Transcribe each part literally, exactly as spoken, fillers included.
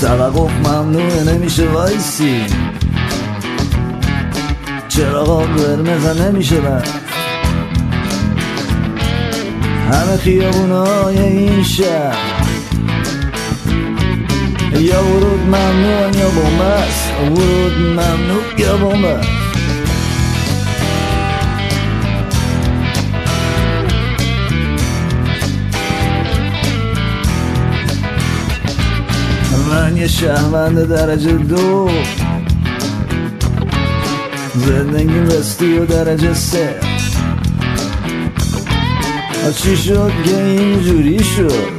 توقف ممنوعه نمیشه وایسی، چراغا قرمز نمیشه بس، همه خیابونای این شهر یا ورود ممنوع یا بمب است، ورود ممنوع یا بمب است. من یه شهروند درجه دو، زندگی بستی و درجه سه. چی شد که اینجوری شد؟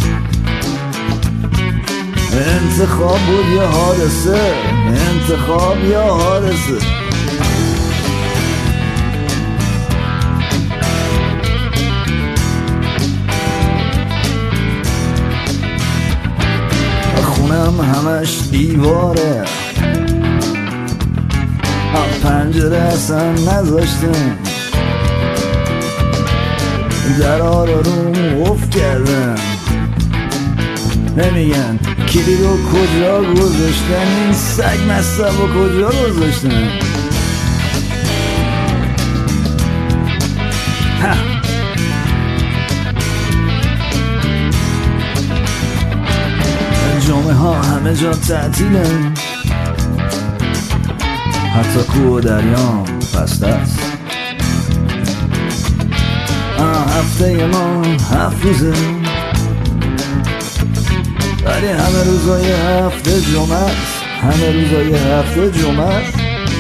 انتخاب بود یا حادثه؟ انتخاب یا حادثه؟ خونم همش دیواره، پنجره اصلا نذاشتم، درها رو روم قفل کردم، نمیگن کلید رو کجا گذاشتن، این سگ مصب رو کجا گذاشتن. جمعه ها همه جا تعطیلن، حتی کوه و دریام بسته است. هفته ما هفت روزه، ولی همه روزای هفته جمعه است، همه روزای هفته جمعه است.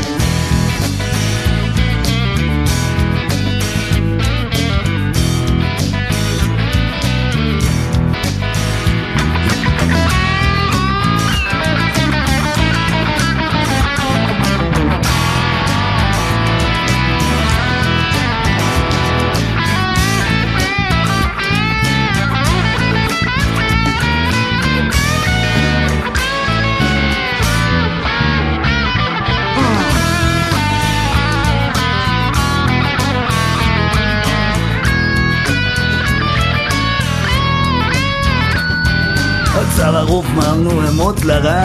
توقف ممنوع مطلقا،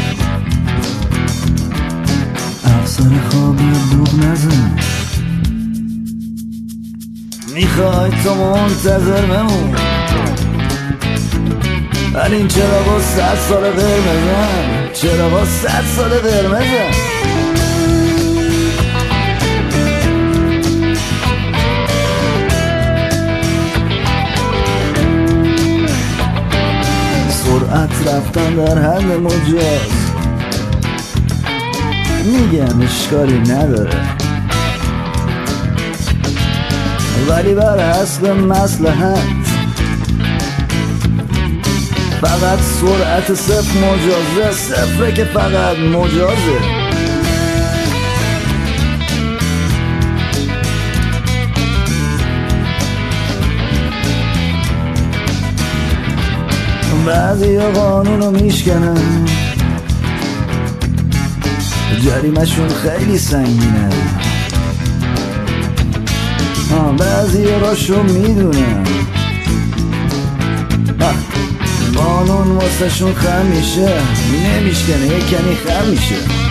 افسر خوابی دوب نزن، میخوای تو منتظر بمون، ولی این چراغا صد سال قرمزن، چراغا صد سال قرمزن. سرعت رفتن در حد مجاز، میگن اشکالی نداره، ولی بر حسب مصلحت فقط سرعت صفر مجازه، صفره که فقط مجازه. بعضی ها قانون رو میشکنن، جریمشون خیلی سنگینه، بعضی ها راشو میدونن، قانون واسه شون خم میشه، نمیشکنه، یک کنی خم میشه.